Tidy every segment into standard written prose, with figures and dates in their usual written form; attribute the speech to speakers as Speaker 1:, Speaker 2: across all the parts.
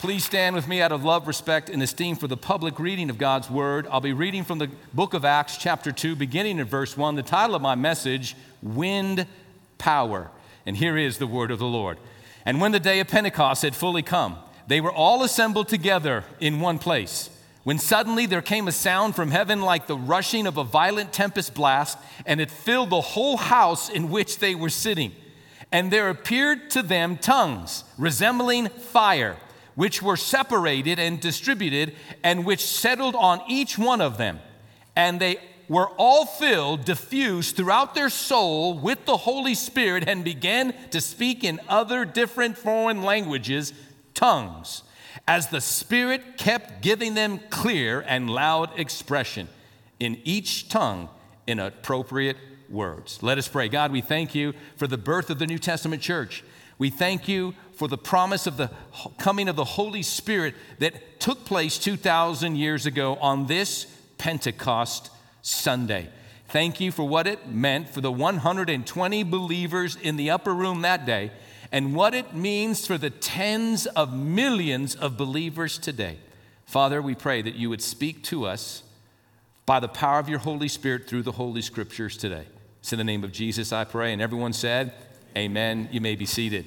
Speaker 1: Please stand with me out of love, respect, and esteem for the public reading of God's Word. I'll be reading from the book of Acts, chapter 2, beginning in verse 1. The title of my message, Wind Power. And here is the word of the Lord. And when the day of Pentecost had fully come, they were all assembled together in one place. When suddenly there came a sound from heaven like the rushing of a violent tempest blast, and it filled the whole house in which they were sitting. And there appeared to them tongues resembling fire, which were separated and distributed, and which settled on each one of them. And they were all filled, diffused throughout their soul with the Holy Spirit, and began to speak in other different foreign languages, tongues, as the Spirit kept giving them clear and loud expression in each tongue in appropriate words. Let us pray. God, we thank you for the birth of the New Testament church. We thank you for the promise of the coming of the Holy Spirit that took place 2,000 years ago on this Pentecost Sunday. Thank you for what it meant for the 120 believers in the upper room that day, and what it means for the tens of millions of believers today. Father, we pray that you would speak to us by the power of your Holy Spirit through the Holy Scriptures today. It's in the name of Jesus I pray, and everyone said, amen. You may be seated.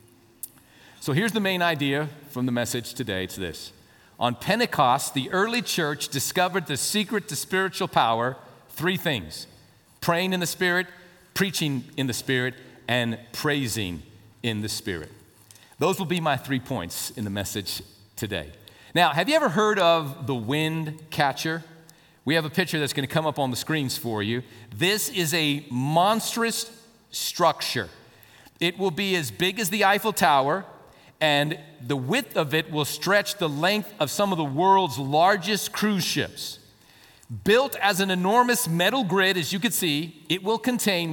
Speaker 1: So here's the main idea from the message today. It's this. On Pentecost, the early church discovered the secret to spiritual power, three things: praying in the Spirit, preaching in the Spirit, and praising in the Spirit. Those will be my 3 points in the message today. Now, have you ever heard of the wind catcher? We have a picture that's going to come up on the screens for you. This is a monstrous structure. It will be as big as the Eiffel Tower, and the width of it will stretch the length of some of the world's largest cruise ships. Built as an enormous metal grid, as you can see, it will contain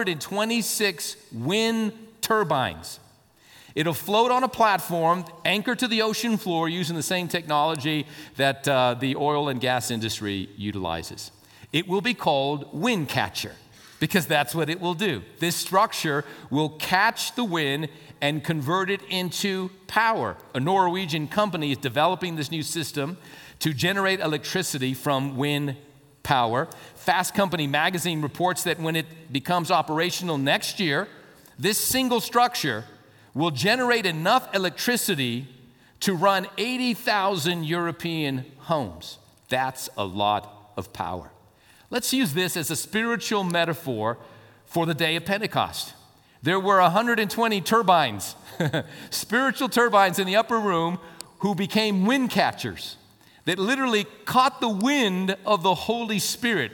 Speaker 1: 126 wind turbines. It'll float on a platform anchored to the ocean floor using the same technology that the oil and gas industry utilizes. It will be called wind catcher, because that's what it will do. This structure will catch the wind and convert it into power. A Norwegian company is developing this new system to generate electricity from wind power. Fast Company magazine reports that when it becomes operational next year, this single structure will generate enough electricity to run 80,000 European homes. That's a lot of power. Let's use this as a spiritual metaphor for the day of Pentecost. There were 120 turbines, spiritual turbines in the upper room who became wind catchers that literally caught the wind of the Holy Spirit.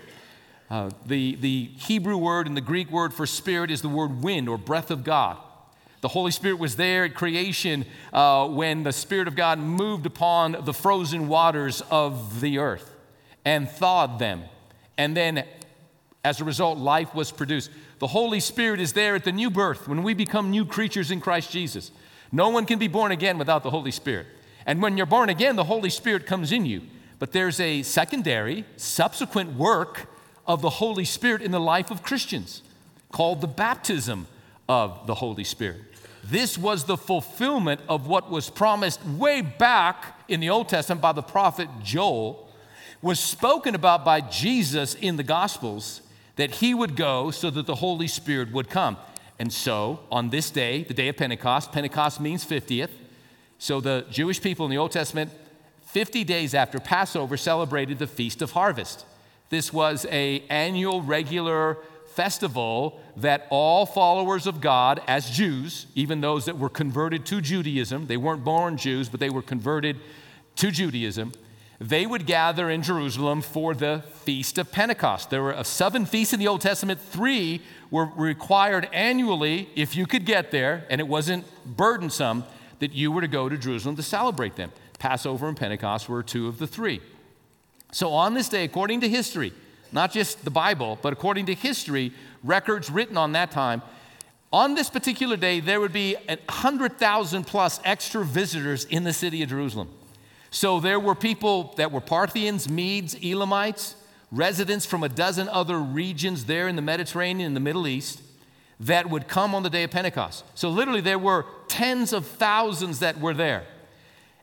Speaker 1: The Hebrew word and the Greek word for spirit is the word wind or breath of God. The Holy Spirit was there at creation when the Spirit of God moved upon the frozen waters of the earth and thawed them. And then, as a result, life was produced. The Holy Spirit is there at the new birth when we become new creatures in Christ Jesus. No one can be born again without the Holy Spirit. And when you're born again, the Holy Spirit comes in you. But there's a secondary, subsequent work of the Holy Spirit in the life of Christians called the baptism of the Holy Spirit. This was the fulfillment of what was promised way back in the Old Testament by the prophet Joel, was spoken about by Jesus in the Gospels, that he would go so that the Holy Spirit would come. And so on this day, the day of Pentecost, Pentecost means 50th. So the Jewish people in the Old Testament, 50 days after Passover, celebrated the Feast of Harvest. This was an annual regular festival that all followers of God as Jews, even those that were converted to Judaism, they weren't born Jews, but they were converted to Judaism, they would gather in Jerusalem for the Feast of Pentecost. There were 7 feasts in the Old Testament. 3 were required annually if you could get there, and it wasn't burdensome that you were to go to Jerusalem to celebrate them. Passover and Pentecost were 2 of the 3. So on this day, according to history, not just the Bible, but according to history, records written on that time, on this particular day, there would be 100,000 plus extra visitors in the city of Jerusalem. So there were people that were Parthians, Medes, Elamites, residents from a dozen other regions there in the Mediterranean and the Middle East that would come on the day of Pentecost. So literally there were tens of thousands that were there.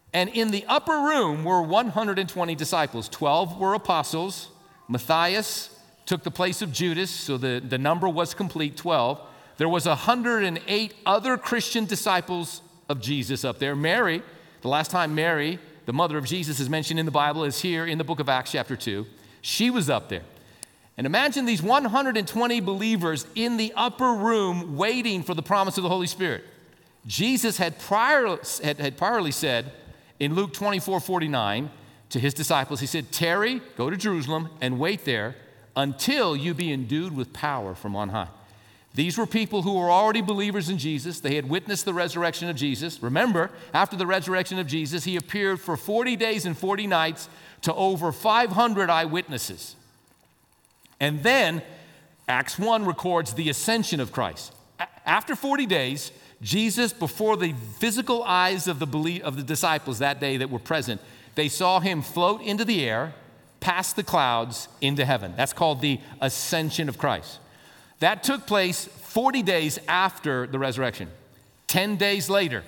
Speaker 1: And in the upper room were 120 disciples. 12 were apostles. Matthias took the place of Judas, so the number was complete, 12. There was 108 other Christian disciples of Jesus up there. Mary, the last time Mary, the mother of Jesus, is mentioned in the Bible, is here in the book of Acts chapter 2. She was up there. And imagine these 120 believers in the upper room waiting for the promise of the Holy Spirit. Jesus had priorly said in Luke 24:49 to his disciples, he said, "Tarry, go to Jerusalem, and wait there until you be endued with power from on high." These were people who were already believers in Jesus. They had witnessed the resurrection of Jesus. Remember, after the resurrection of Jesus, he appeared for 40 days and 40 nights to over 500 eyewitnesses. And then Acts 1 records the ascension of Christ. After 40 days, Jesus, before the physical eyes of the disciples that day that were present, they saw him float into the air, past the clouds, into heaven. That's called the ascension of Christ. That took place 40 days after the resurrection. 10 days later,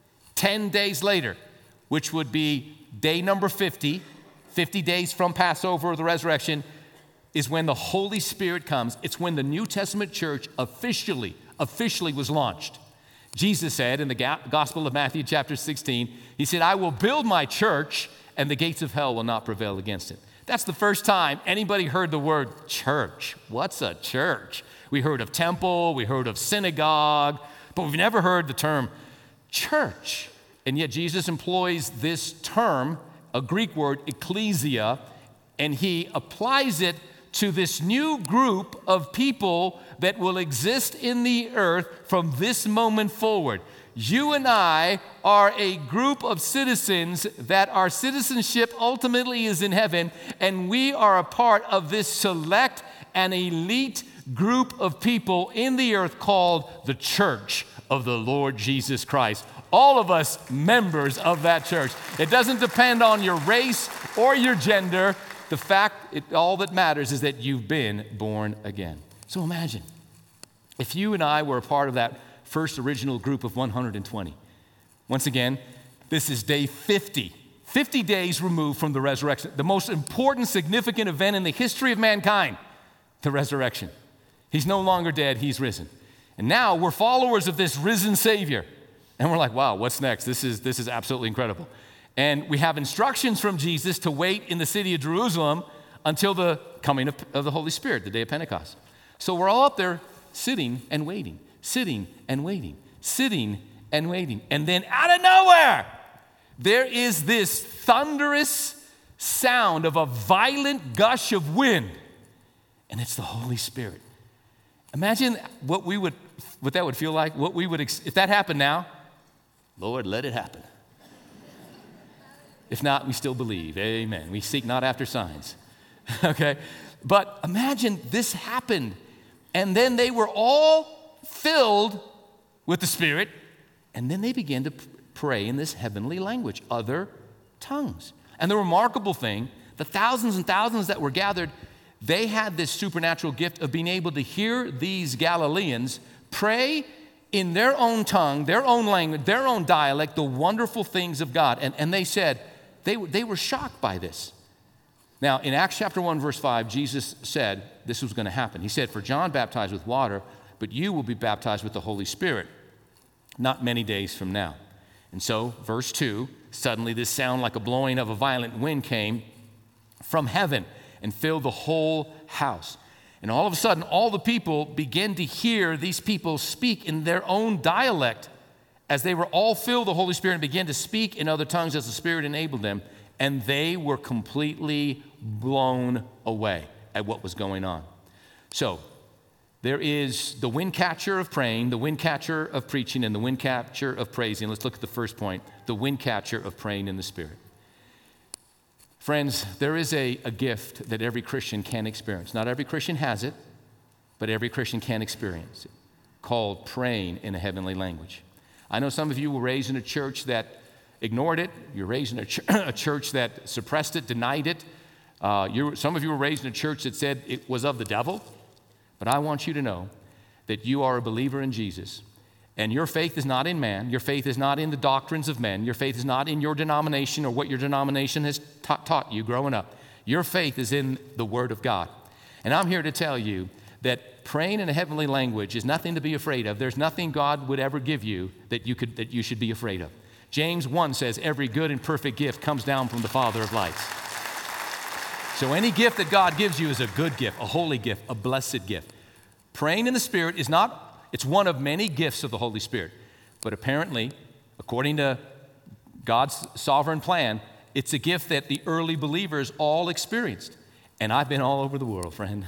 Speaker 1: which would be day number 50, 50 days from Passover, the resurrection, is when the Holy Spirit comes. It's when the New Testament church officially was launched. Jesus said in the Gospel of Matthew chapter 16, he said, "I will build my church and the gates of hell will not prevail against it." That's the first time anybody heard the word church. What's a church? We heard of temple, we heard of synagogue, but we've never heard the term church. And yet Jesus employs this term, a Greek word, ecclesia, and he applies it to this new group of people that will exist in the earth from this moment forward. You and I are a group of citizens that our citizenship ultimately is in heaven, and we are a part of this select and elite group of people in the earth called the Church of the Lord Jesus Christ. All of us members of that church. It doesn't depend on your race or your gender. The fact, all that matters is that you've been born again. So imagine if you and I were a part of that first original group of 120. Once again, this is day 50. 50 days removed from the resurrection, the most important, significant event in the history of mankind, the resurrection. He's no longer dead, he's risen. And now we're followers of this risen Savior. And we're like, wow, what's next? This is absolutely incredible. And we have instructions from Jesus to wait in the city of Jerusalem until the coming of the Holy Spirit, the day of Pentecost. So we're all up there sitting and waiting, sitting and waiting, sitting and waiting. And then out of nowhere, there is this thunderous sound of a violent gush of wind. And it's the Holy Spirit. Imagine what that would feel like, if that happened now. Lord, let it happen. If not, we still believe. Amen. We seek not after signs. Okay? But imagine this happened. And then they were all filled with the Spirit. And then they began to pray in this heavenly language, other tongues. And the remarkable thing, the thousands and thousands that were gathered, they had this supernatural gift of being able to hear these Galileans pray in their own tongue, their own language, their own dialect, the wonderful things of God. And they said, they were shocked by this. Now, in Acts chapter 1, verse 5, Jesus said this was going to happen. He said, "For John baptized with water, but you will be baptized with the Holy Spirit not many days from now." And so, verse 2, suddenly this sound like a blowing of a violent wind came from heaven and filled the whole house. And all of a sudden, all the people began to hear these people speak in their own dialect as they were all filled with the Holy Spirit and began to speak in other tongues as the Spirit enabled them. And they were completely blown away at what was going on. So there is the wind catcher of praying, the wind catcher of preaching, and the wind catcher of praising. Let's look at the first point, the wind catcher of praying in the Spirit. Friends, there is a gift that every Christian can experience. Not every Christian has it, but every Christian can experience it, called praying in a heavenly language. I know some of you were raised in a church that ignored it. You're raised in a church that suppressed it, denied it. Some of you were raised in a church that said it was of the devil. But I want you to know that you are a believer in Jesus, And your faith is not in man. Your faith is not in the doctrines of men. Your faith is not in your denomination or what your denomination has taught you growing up. Your faith is in the Word of God. And I'm here to tell you that praying in a heavenly language is nothing to be afraid of. There's nothing God would ever give you that you should be afraid of. James 1 says, every good and perfect gift comes down from the Father of lights. So any gift that God gives you is a good gift, a holy gift, a blessed gift. Praying in the Spirit is not, it's one of many gifts of the Holy Spirit. But apparently, according to God's sovereign plan, it's a gift that the early believers all experienced. And I've been all over the world, friend.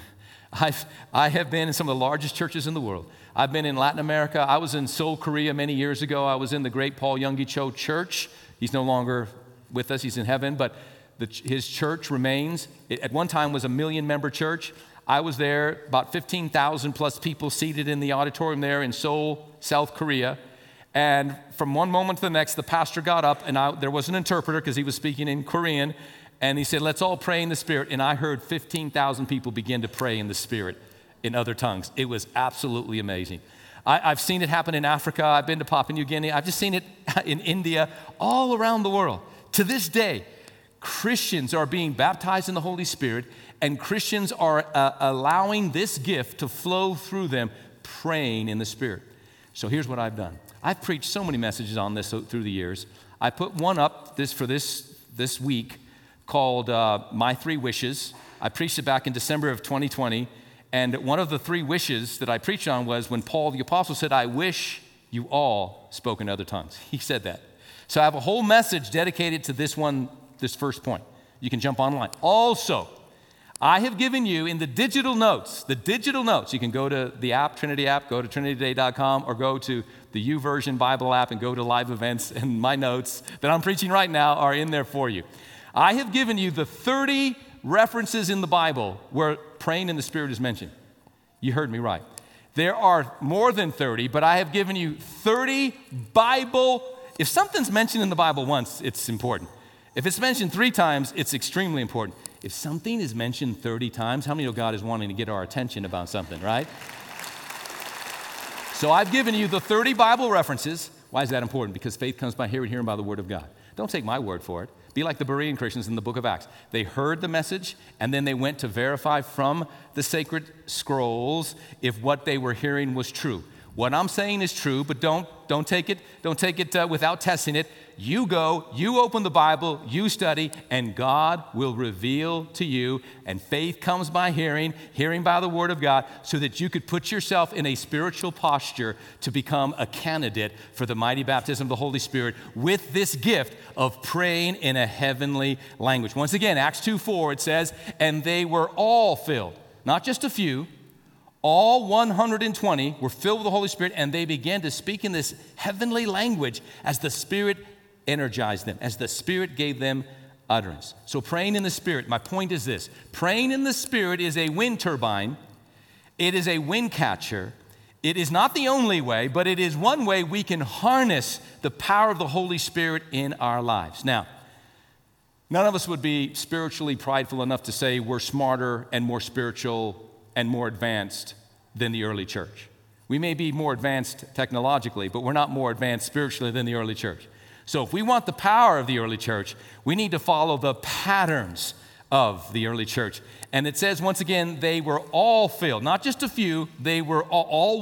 Speaker 1: I have been in some of the largest churches in the world. I've been in Latin America. I was in Seoul, Korea many years ago. I was in the great Paul Youngie Cho Church. He's no longer with us. He's in heaven, but his church remains. It at one time was a 1 million-member church. I was there, about 15,000 plus people seated in the auditorium there in Seoul, South Korea. And from one moment to the next, the pastor got up, and there was an interpreter because he was speaking in Korean, and he said, let's all pray in the Spirit. And I heard 15,000 people begin to pray in the Spirit in other tongues. It was absolutely amazing. I've seen it happen in Africa. I've been to Papua New Guinea. I've just seen it in India, all around the world. To this day, Christians are being baptized in the Holy Spirit, and Christians are allowing this gift to flow through them, praying in the Spirit. So here's what I've done. I've preached so many messages on this through the years. I put one up for this week called My Three Wishes. I preached it back in December of 2020, and one of the three wishes that I preached on was when Paul the Apostle said, I wish you all spoke in other tongues. He said that. So I have a whole message dedicated to this first point. You can jump online. Also, I have given you in the digital notes, you can go to the app, Trinity app, go to trinitytoday.com, or go to the YouVersion Bible app and go to live events, and my notes that I'm preaching right now are in there for you. I have given you the 30 references in the Bible where praying in the Spirit is mentioned. You heard me right. There are more than 30, but I have given you 30 Bible. If something's mentioned in the Bible once, it's important. If it's mentioned 3 times, it's extremely important. If something is mentioned 30 times, how many of God is wanting to get our attention about something, right? So I've given you the 30 Bible references. Why is that important? Because faith comes by hearing, hearing by the Word of God. Don't take my word for it. Be like the Berean Christians in the book of Acts. They heard the message, and then they went to verify from the sacred scrolls if what they were hearing was true. What I'm saying is true, but don't take it without testing it. You go, you open the Bible, you study, and God will reveal to you. And faith comes by hearing, hearing by the Word of God, so that you could put yourself in a spiritual posture to become a candidate for the mighty baptism of the Holy Spirit with this gift of praying in a heavenly language. Once again, Acts 2:4, it says, and they were all filled, not just a few. All 120 were filled with the Holy Spirit, and they began to speak in this heavenly language as the Spirit energized them, as the Spirit gave them utterance. So praying in the Spirit, my point is this. Praying in the Spirit is a wind turbine. It is a wind catcher. It is not the only way, but it is one way we can harness the power of the Holy Spirit in our lives. Now, none of us would be spiritually prideful enough to say we're smarter and more spiritual and more advanced than the early church. We may be more advanced technologically, but we're not more advanced spiritually than the early church. So if we want the power of the early church, we need to follow the patterns of the early church. And it says, once again, they were all filled, not just a few, they were all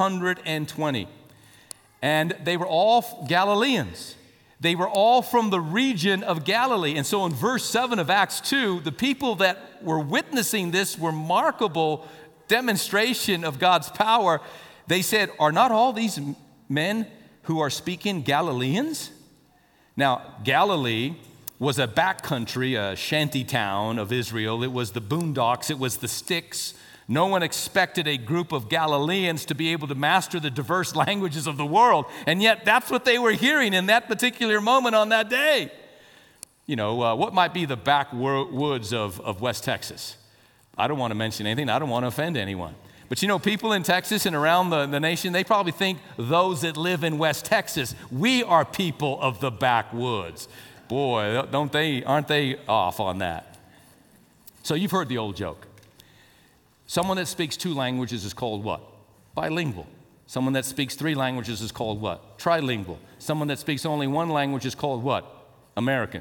Speaker 1: 120. And they were all Galileans. They were all from the region of Galilee. And so in verse 7 of Acts 2, the people that were witnessing this remarkable demonstration of God's power, they said, are not all these men who are speaking Galileans? Now, Galilee was a backcountry, a shanty town of Israel. It was the boondocks. It was the sticks. No one expected a group of Galileans to be able to master the diverse languages of the world. And yet that's what they were hearing in that particular moment on that day. You know, what might be the backwoods of West Texas? I don't want to mention anything. I don't want to offend anyone. But you know, people in Texas and around the nation, they probably think those that live in West Texas, we are people of the backwoods. Boy, aren't they off on that? So you've heard the old joke. Someone that speaks 2 languages is called what? Bilingual. Someone that speaks 3 languages is called what? Trilingual. Someone that speaks only 1 language is called what? American.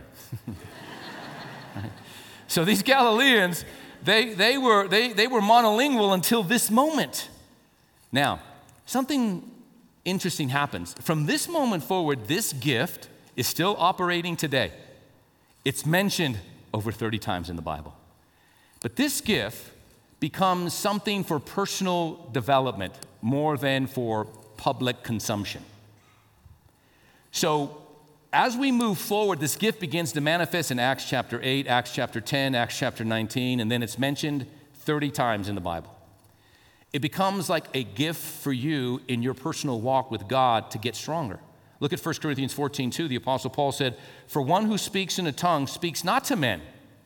Speaker 1: So these Galileans, they were monolingual until this moment. Now, something interesting happens. From this moment forward, this gift is still operating today. It's mentioned over 30 times in the Bible. But this gift becomes something for personal development more than for public consumption. So as we move forward, this gift begins to manifest in Acts chapter 8, Acts chapter 10, Acts chapter 19, and then it's mentioned 30 times in the Bible. It becomes like a gift for you in your personal walk with God to get stronger. Look at 1 Corinthians 14:2. The Apostle Paul said, "For one who speaks in a tongue speaks not to men,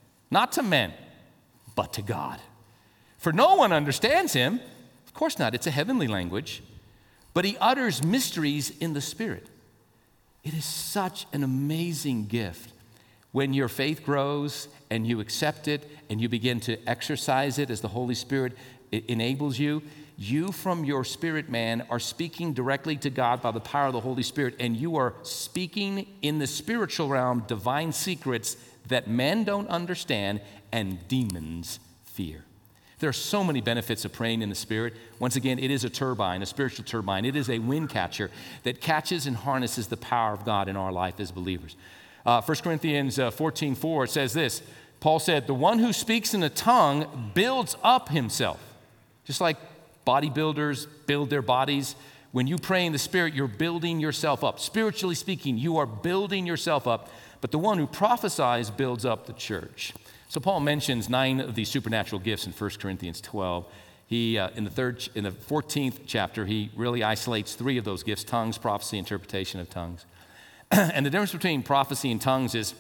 Speaker 1: but to God. For no one understands him." Of course not, it's a heavenly language. "But he utters mysteries in the Spirit." It is such an amazing gift when your faith grows and you accept it and you begin to exercise it as the Holy Spirit enables you. You from your spirit man are speaking directly to God by the power of the Holy Spirit, and you are speaking in the spiritual realm divine secrets that men don't understand and demons fear. There are so many benefits of praying in the Spirit. Once again, it is a turbine, a spiritual turbine. It is a wind catcher that catches and harnesses the power of God in our life as believers. 1 Corinthians 14:4 says this. Paul said, "The one who speaks in a tongue builds up himself." Just like bodybuilders build their bodies, when you pray in the Spirit, you're building yourself up. Spiritually speaking, you are building yourself up. But the one who prophesies builds up the church. So Paul mentions 9 of these supernatural gifts in 1 Corinthians 12. He, in the 14th chapter, he really isolates 3 of those gifts: tongues, prophecy, interpretation of tongues. And the difference between prophecy and tongues is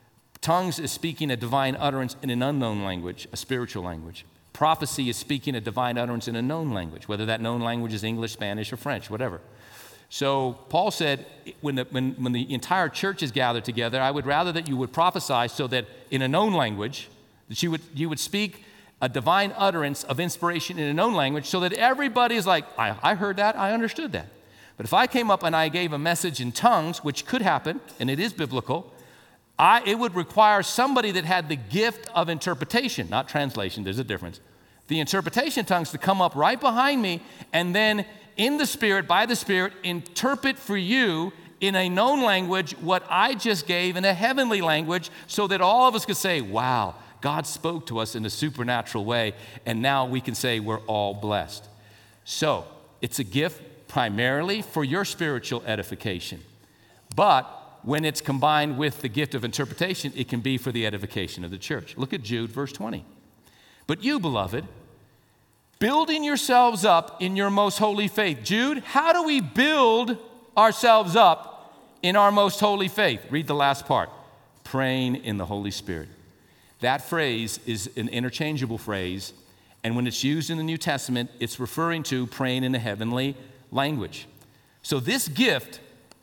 Speaker 1: speaking a divine utterance in an unknown language, a spiritual language. Prophecy is speaking a divine utterance in a known language, whether that known language is English, Spanish, or French, whatever. So Paul said, when the entire church is gathered together, I would rather that you would prophesy so that in a known language, that you would speak a divine utterance of inspiration in a known language so that everybody is like, I heard that, I understood that. But if I came up and I gave a message in tongues, which could happen, and it is biblical, it would require somebody that had the gift of interpretation, not translation, there's a difference. The interpretation tongues to come up right behind me and then in the Spirit, by the Spirit, interpret for you in a known language what I just gave in a heavenly language so that all of us could say, wow, God spoke to us in a supernatural way, and now we can say we're all blessed. So it's a gift primarily for your spiritual edification. But when it's combined with the gift of interpretation, it can be for the edification of the church. Look at Jude, verse 20. "But you, beloved, building yourselves up in your most holy faith." Jude, how do we build ourselves up in our most holy faith? Read the last part. "Praying in the Holy Spirit." That phrase is an interchangeable phrase, and when it's used in the New Testament, it's referring to praying in a heavenly language. So this gift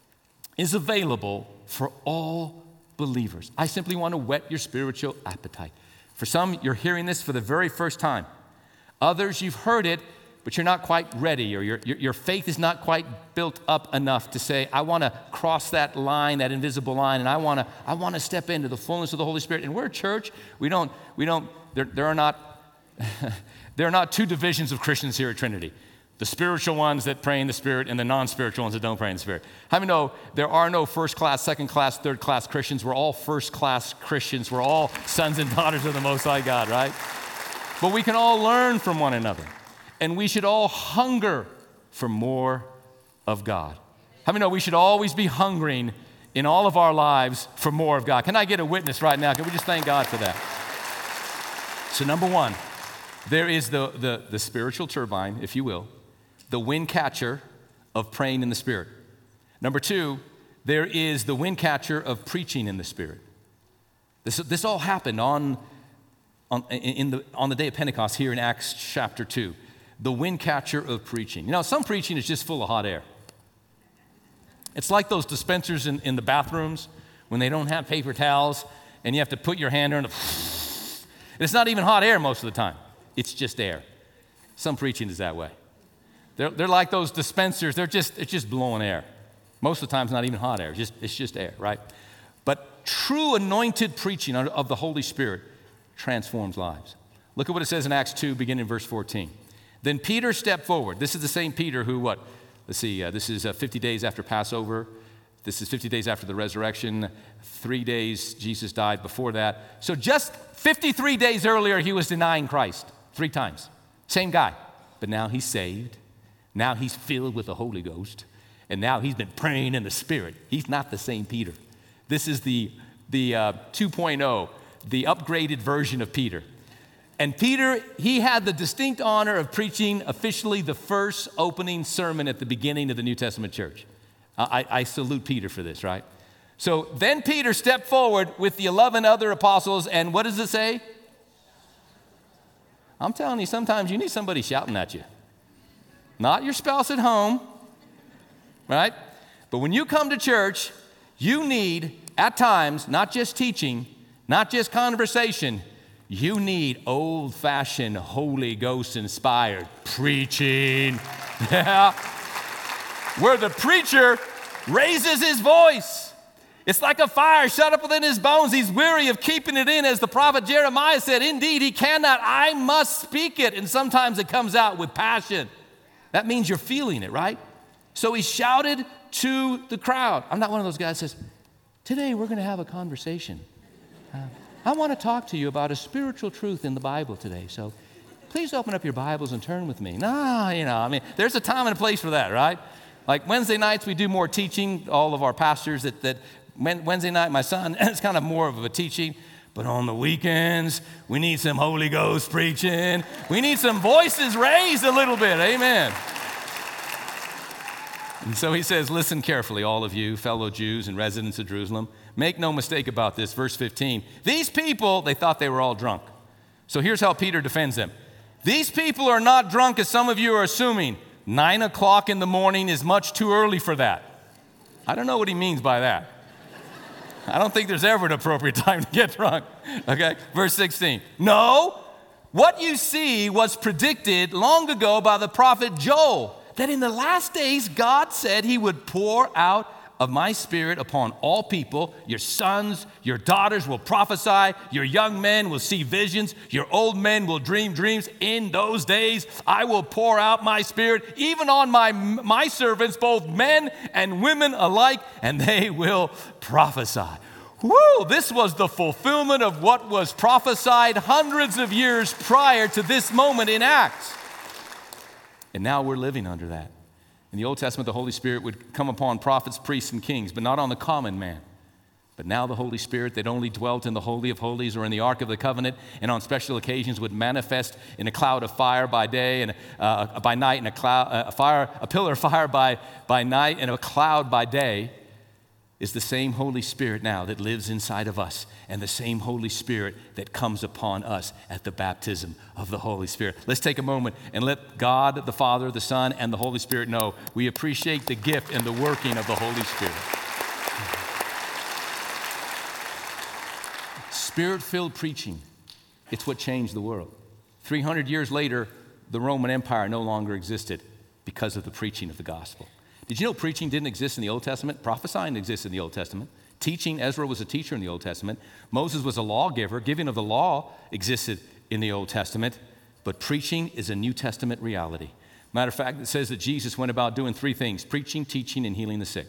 Speaker 1: is available for all believers. I simply want to whet your spiritual appetite. For some, you're hearing this for the very first time. Others, you've heard it, but you're not quite ready, or your faith is not quite built up enough to say, I want to cross that line, that invisible line, and I want to step into the fullness of the Holy Spirit. And we're a church. There are not 2 divisions of Christians here at Trinity. The spiritual ones that pray in the Spirit and the non-spiritual ones that don't pray in the Spirit. How many know there are no first class, second class, third class Christians? We're all first class Christians. We're all sons and daughters of the Most High God, right? But we can all learn from one another. And we should all hunger for more of God. How many know we should always be hungering in all of our lives for more of God? Can I get a witness right now? Can we just thank God for that? So number 1, there is the spiritual turbine, if you will, the wind catcher of praying in the Spirit. Number 2, there is the wind catcher of preaching in the Spirit. This all happened on the day of Pentecost here in Acts chapter 2. The wind catcher of preaching. You know, some preaching is just full of hot air. It's like those dispensers in the bathrooms when they don't have paper towels and you have to put your hand on it. It's not even hot air most of the time. It's just air. Some preaching is that way. They're like those dispensers. It's just blowing air. Most of the time, it's not even hot air. It's just air, right? But true anointed preaching of the Holy Spirit transforms lives. Look at what it says in Acts 2, beginning in verse 14. Then Peter stepped forward. This is the same Peter who, what? Let's see, this is 50 days after Passover. This is 50 days after the resurrection. 3 days Jesus died before that. So just 53 days earlier, he was denying Christ 3 times. Same guy. But now he's saved. Now he's filled with the Holy Ghost. And now he's been praying in the Spirit. He's not the same Peter. This is the 2.0, the upgraded version of Peter. And Peter, he had the distinct honor of preaching officially the first opening sermon at the beginning of the New Testament church. I salute Peter for this, right? So then Peter stepped forward with the 11 other apostles, and what does it say? I'm telling you, sometimes you need somebody shouting at you. Not your spouse at home, right? But when you come to church, you need, at times, not just teaching, not just conversation, you need old-fashioned, Holy Ghost-inspired preaching. Yeah. Where the preacher raises his voice. It's like a fire shut up within his bones. He's weary of keeping it in. As the prophet Jeremiah said, indeed, he cannot. I must speak it. And sometimes it comes out with passion. That means you're feeling it, right? So he shouted to the crowd. I'm not one of those guys that says, today we're going to have a conversation. I want to talk to you about a spiritual truth in the Bible today. So please open up your Bibles and turn with me. No, there's a time and a place for that, right? Like Wednesday nights, we do more teaching. All of our pastors that Wednesday night, my son, it's kind of more of a teaching. But on the weekends, we need some Holy Ghost preaching. We need some voices raised a little bit. Amen. And so he says, listen carefully, all of you, fellow Jews and residents of Jerusalem. Make no mistake about this. Verse 15. These people, they thought they were all drunk. So here's how Peter defends them. These people are not drunk as some of you are assuming. 9 o'clock in the morning is much too early for that. I don't know what he means by that. I don't think there's ever an appropriate time to get drunk. Okay, verse 16. No, what you see was predicted long ago by the prophet Joel, that in the last days God said he would pour out of my Spirit upon all people. Your sons, your daughters will prophesy. Your young men will see visions. Your old men will dream dreams. In those days, I will pour out my Spirit, even on my servants, both men and women alike, and they will prophesy. Woo! This was the fulfillment of what was prophesied hundreds of years prior to this moment in Acts. And now we're living under that. In the Old Testament, the Holy Spirit would come upon prophets, priests, and kings, but not on the common man. But now the Holy Spirit that only dwelt in the Holy of Holies or in the Ark of the Covenant and on special occasions would manifest in a cloud of fire by day and by night, and a pillar of fire by night and a cloud by day, is the same Holy Spirit now that lives inside of us, and the same Holy Spirit that comes upon us at the baptism of the Holy Spirit. Let's take a moment and let God, the Father, the Son, and the Holy Spirit know we appreciate the gift and the working of the Holy Spirit. Spirit-filled preaching, it's what changed the world. 300 years later, the Roman Empire no longer existed because of the preaching of the gospel. Did you know preaching didn't exist in the Old Testament? Prophesying existed in the Old Testament. Teaching, Ezra was a teacher in the Old Testament. Moses was a lawgiver. Giving of the law existed in the Old Testament. But preaching is a New Testament reality. Matter of fact, it says that Jesus went about doing 3 things: preaching, teaching, and healing the sick.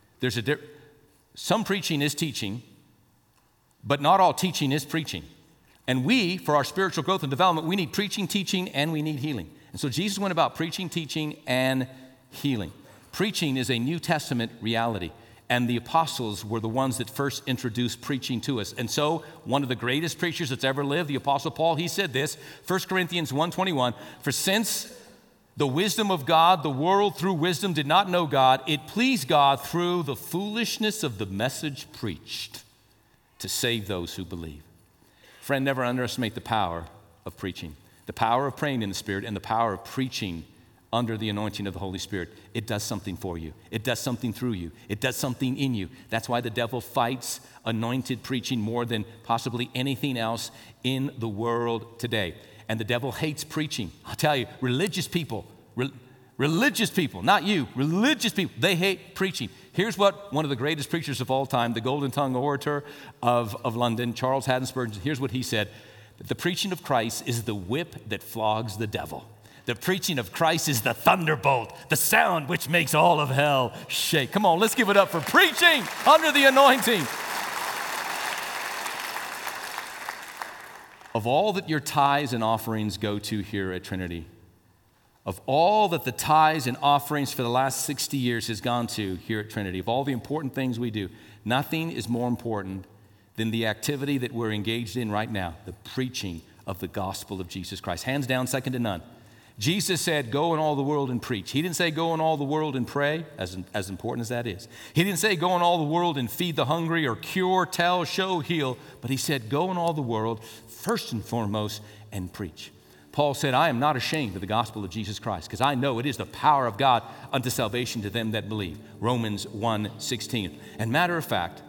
Speaker 1: Some preaching is teaching, but not all teaching is preaching. And we, for our spiritual growth and development, we need preaching, teaching, and we need healing. And so Jesus went about preaching, teaching, and healing. Preaching is a New Testament reality, and the apostles were the ones that first introduced preaching to us. And so one of the greatest preachers that's ever lived, the Apostle Paul, he said this, 1 Corinthians 1:21, for since the wisdom of God, the world through wisdom did not know God, it pleased God through the foolishness of the message preached to save those who believe. Friend, never underestimate the power of preaching, the power of praying in the Spirit, and the power of preaching under the anointing of the Holy Spirit. It does something for you. It does something through you. It does something in you. That's why the devil fights anointed preaching more than possibly anything else in the world today. And the devil hates preaching. I'll tell you, religious people, Religious people, not you, religious people, they hate preaching. Here's what one of the greatest preachers of all time, the Golden Tongue orator of London, Charles Haddon Spurgeon, here's what he said: that the preaching of Christ is the whip that flogs the devil. The preaching of Christ is the thunderbolt, the sound which makes all of hell shake. Come on, let's give it up for preaching under the anointing. Of all that your tithes and offerings go to here at Trinity, of all that the tithes and offerings for the last 60 years has gone to here at Trinity, of all the important things we do, nothing is more important than the activity that we're engaged in right now, the preaching of the gospel of Jesus Christ. Hands down, second to none. Jesus said, go in all the world and preach. He didn't say go in all the world and pray, as important as that is. He didn't say go in all the world and feed the hungry or cure, tell, show, heal. But he said go in all the world, first and foremost, and preach. Paul said, I am not ashamed of the gospel of Jesus Christ, because I know it is the power of God unto salvation to them that believe. Romans 1:16. And matter of fact,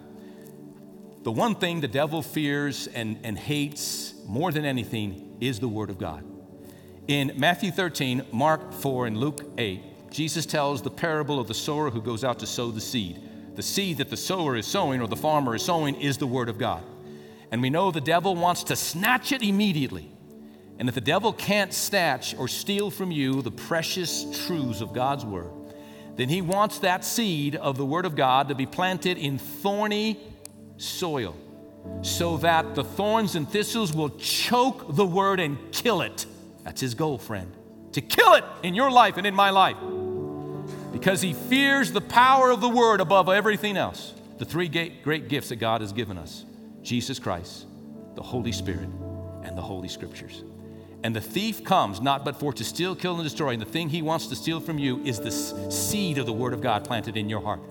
Speaker 1: the one thing the devil fears and hates more than anything is the word of God. In Matthew 13, Mark 4, and Luke 8, Jesus tells the parable of the sower who goes out to sow the seed. The seed that the sower is sowing, or the farmer is sowing, is the word of God. And we know the devil wants to snatch it immediately. And if the devil can't snatch or steal from you the precious truths of God's word, then he wants that seed of the word of God to be planted in thorny soil, so that the thorns and thistles will choke the word and kill it. That's his goal, friend, to kill it in your life and in my life, because he fears the power of the word above everything else. The three great gifts that God has given us: Jesus Christ, the Holy Spirit, and the Holy Scriptures. And the thief comes not but for to steal, kill, and destroy. And the thing he wants to steal from you is the seed of the word of God planted in your heart.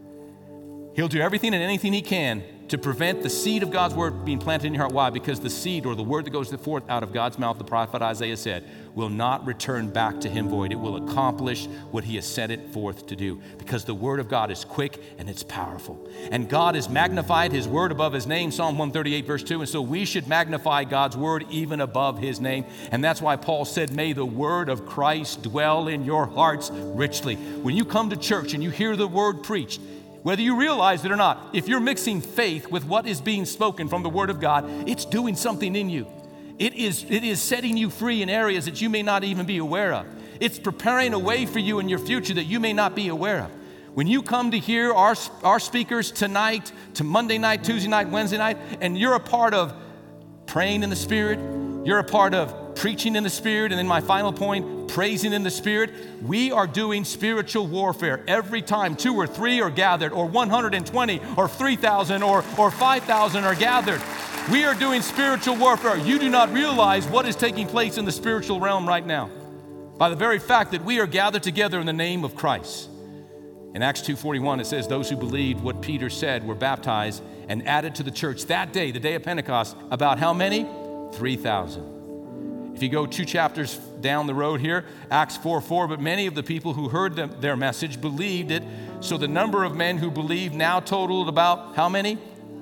Speaker 1: He'll do everything and anything he can to prevent the seed of God's word being planted in your heart. Why? Because the seed, or the word that goes forth out of God's mouth, the prophet Isaiah said, will not return back to him void. It will accomplish what he has sent it forth to do, because the word of God is quick and it's powerful. And God has magnified his word above his name, Psalm 138 verse 2. And so we should magnify God's word even above his name. And that's why Paul said, may the word of Christ dwell in your hearts richly. When you come to church and you hear the word preached, whether you realize it or not, if you're mixing faith with what is being spoken from the word of God, it's doing something in you. It is setting you free in areas that you may not even be aware of. It's preparing a way for you in your future that you may not be aware of. When you come to hear our speakers tonight, to Monday night, Tuesday night, Wednesday night, and you're a part of praying in the Spirit, you're a part of preaching in the Spirit, and then my final point, praising in the Spirit, we are doing spiritual warfare. Every time 2 or 3 are gathered, or 120 or 3,000 or 5,000 are gathered, we are doing spiritual warfare. You do not realize what is taking place in the spiritual realm right now by the very fact that we are gathered together in the name of Christ. In Acts 2:41, it says, those who believed what Peter said were baptized and added to the church that day, the day of Pentecost, about how many? 3,000. If you go 2 chapters down the road here, Acts 4:4, but many of the people who heard their message believed it. So the number of men who believed now totaled about how many?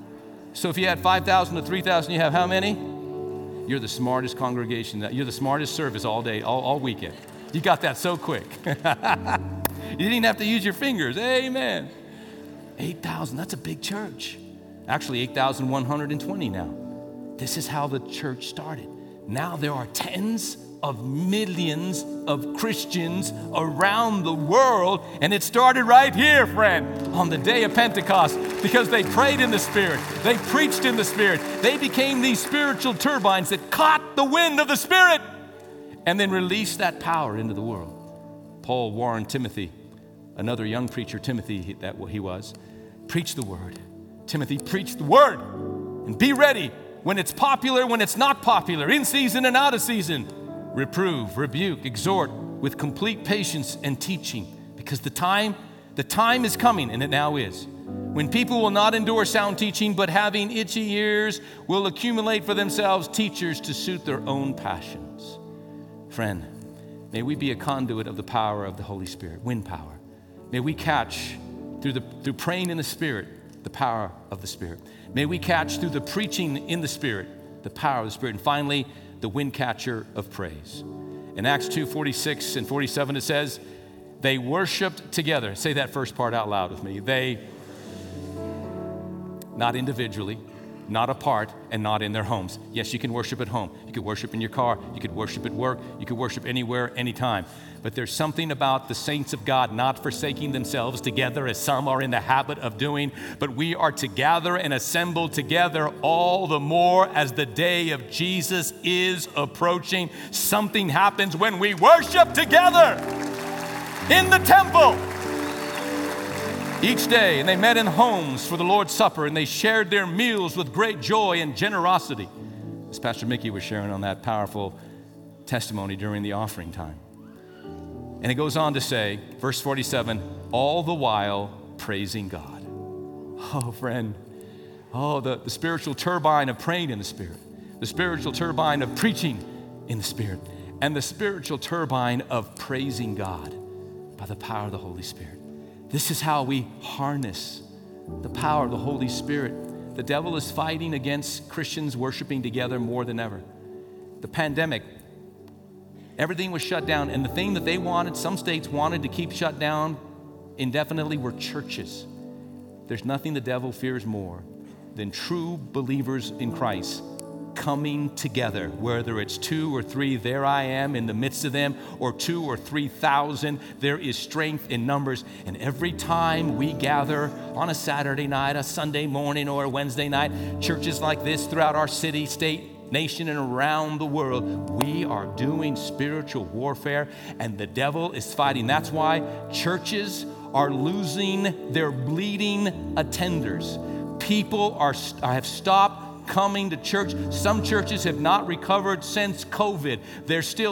Speaker 1: So if you had 5,000 to 3,000, you have how many? You're the smartest congregation. You're the smartest service all day, all weekend. You got that so quick. You didn't even have to use your fingers. Amen. 8,000, that's a big church. Actually, 8,120 now. This is how the church started. Now there are tens of millions of Christians around the world, and it started right here, friend, on the day of Pentecost, because they prayed in the Spirit, they preached in the Spirit, they became these spiritual turbines that caught the wind of the Spirit and then released that power into the world. Paul warned Timothy, another young preacher, Timothy, that he was, preach the word. Timothy, preach the word and be ready when it's popular, when it's not popular, in season and out of season. Reprove, rebuke, exhort with complete patience and teaching, because the time is coming, and it now is, when people will not endure sound teaching, but having itchy ears will accumulate for themselves teachers to suit their own passions. Friend, may we be a conduit of the power of the Holy Spirit, wind power. May we catch through praying in the Spirit the power of the Spirit. May we catch through the preaching in the Spirit the power of the Spirit. And finally, the wind catcher of praise. In Acts 2:46 and 47, it says, They worshiped together. Say that first part out loud with me. They, not individually, not apart, and not in their homes. Yes, you can worship at home. You could worship in your car. You could worship at work. You could worship anywhere, anytime. But there's something about the saints of God not forsaking themselves together as some are in the habit of doing, but we are to gather and assemble together all the more as the day of Jesus is approaching. Something happens when we worship together in the temple each day. And they met in homes for the Lord's Supper, and they shared their meals with great joy and generosity, as Pastor Mickey was sharing on that powerful testimony during the offering time. And it goes on to say, verse 47, all the while praising God. Oh, friend, the spiritual turbine of praying in the Spirit, the spiritual turbine of preaching in the Spirit, and the spiritual turbine of praising God by the power of the Holy Spirit. This is how we harness the power of the Holy Spirit. The devil is fighting against Christians worshiping together more than ever. The pandemic, everything was shut down, and the thing that they wanted, some states wanted to keep shut down indefinitely, were churches. There's nothing the devil fears more than true believers in Christ coming together, whether it's 2 or 3, there I am in the midst of them, or 2 or 3,000, there is strength in numbers. And every time we gather on a Saturday night, a Sunday morning, or a Wednesday night, churches like this throughout our city, state, nation, and around the world, we are doing spiritual warfare, and the devil is fighting. That's why churches are losing their bleeding attenders. People have stopped coming to church. Some churches have not recovered since COVID. They're still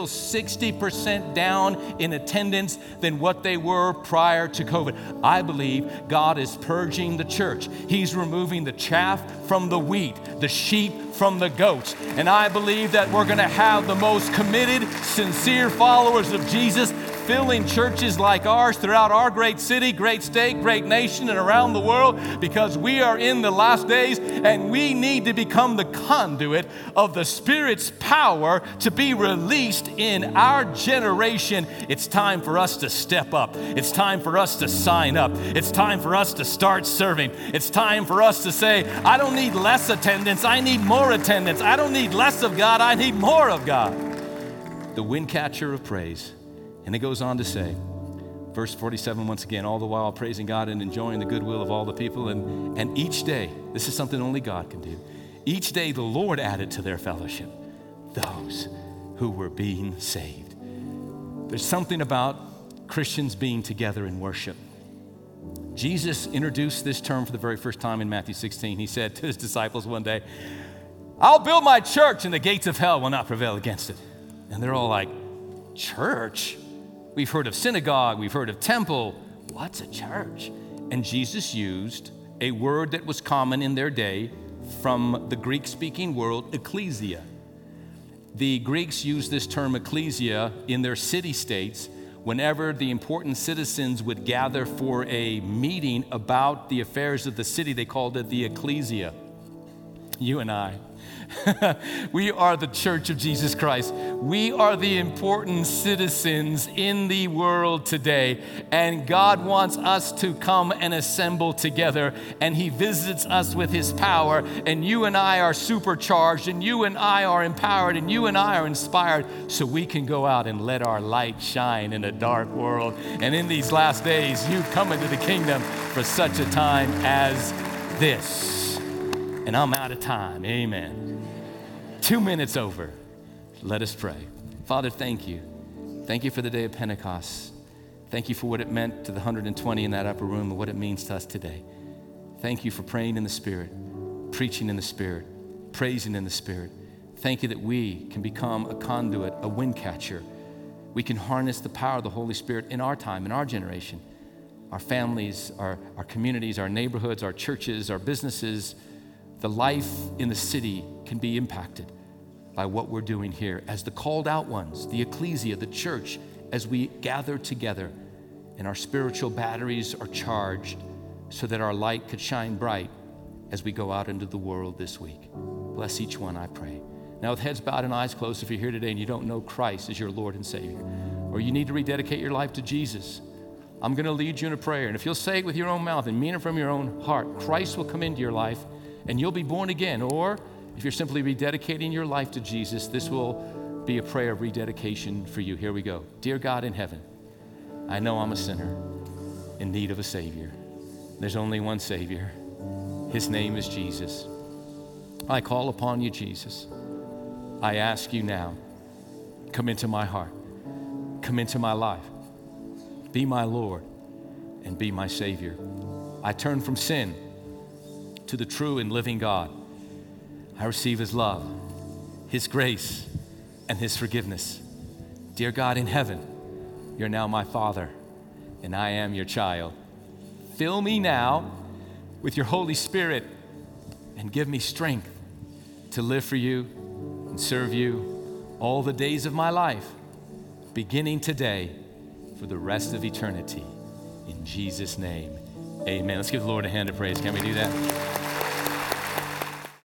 Speaker 1: 60% down in attendance than what they were prior to COVID. I believe God is purging the church. He's removing the chaff from the wheat, the sheep from the goats. And I believe that we're going to have the most committed, sincere followers of Jesus filling churches like ours throughout our great city, great state, great nation, and around the world, because we are in the last days and we need to become the conduit of the Spirit's power to be released in our generation. It's time for us to step up. It's time for us to sign up. It's time for us to start serving. It's time for us to say, I don't need less attendance, I need more attendance. I don't need less of God, I need more of God. The wind catcher of praise. And it goes on to say, verse 47 once again, all the while praising God and enjoying the goodwill of all the people. And each day, this is something only God can do, each day the Lord added to their fellowship those who were being saved. There's something about Christians being together in worship. Jesus introduced this term for the very first time in Matthew 16. He said to his disciples one day, I'll build my church and the gates of hell will not prevail against it. And they're all like, church? We've heard of synagogue, we've heard of temple. What's a church? And Jesus used a word that was common in their day from the Greek-speaking world, ecclesia. The Greeks used this term ecclesia in their city-states whenever the important citizens would gather for a meeting about the affairs of the city. They called it the ecclesia. You and I. We are the church of Jesus Christ. We are the important citizens in the world today. And God wants us to come and assemble together. And He visits us with His power. And you and I are supercharged. And you and I are empowered. And you and I are inspired. So we can go out and let our light shine in a dark world. And in these last days, you've come into the kingdom for such a time as this. And I'm out of time. Amen. 2 minutes over. Let us pray. Father, thank you. Thank you for the day of Pentecost. Thank you for what it meant to the 120 in that upper room and what it means to us today. Thank you for praying in the Spirit, preaching in the Spirit, praising in the Spirit. Thank you that we can become a conduit, a wind catcher. We can harness the power of the Holy Spirit in our time, in our generation. Our families, our communities, our neighborhoods, our churches, our businesses, the life in the city can be impacted by what we're doing here as the called out ones, the ecclesia, the church, as we gather together and our spiritual batteries are charged so that our light could shine bright as we go out into the world this week. Bless each one, I pray. Now, with heads bowed and eyes closed, if you're here today and you don't know Christ as your Lord and Savior, or you need to rededicate your life to Jesus, I'm going to lead you in a prayer. And if you'll say it with your own mouth and mean it from your own heart, Christ will come into your life and you'll be born again. Or if you're simply rededicating your life to Jesus, this will be a prayer of rededication for you. Here we go. Dear God in heaven, I know I'm a sinner in need of a Savior. There's only one Savior. His name is Jesus. I call upon you, Jesus. I ask you now, come into my heart, come into my life, be my Lord and be my Savior. I turn from sin to the true and living God. I receive His love, His grace, and His forgiveness. Dear God in heaven, you're now my Father, and I am your child. Fill me now with your Holy Spirit and give me strength to live for you and serve you all the days of my life, beginning today for the rest of eternity. In Jesus' name, amen. Let's give the Lord a hand of praise. Can we do that?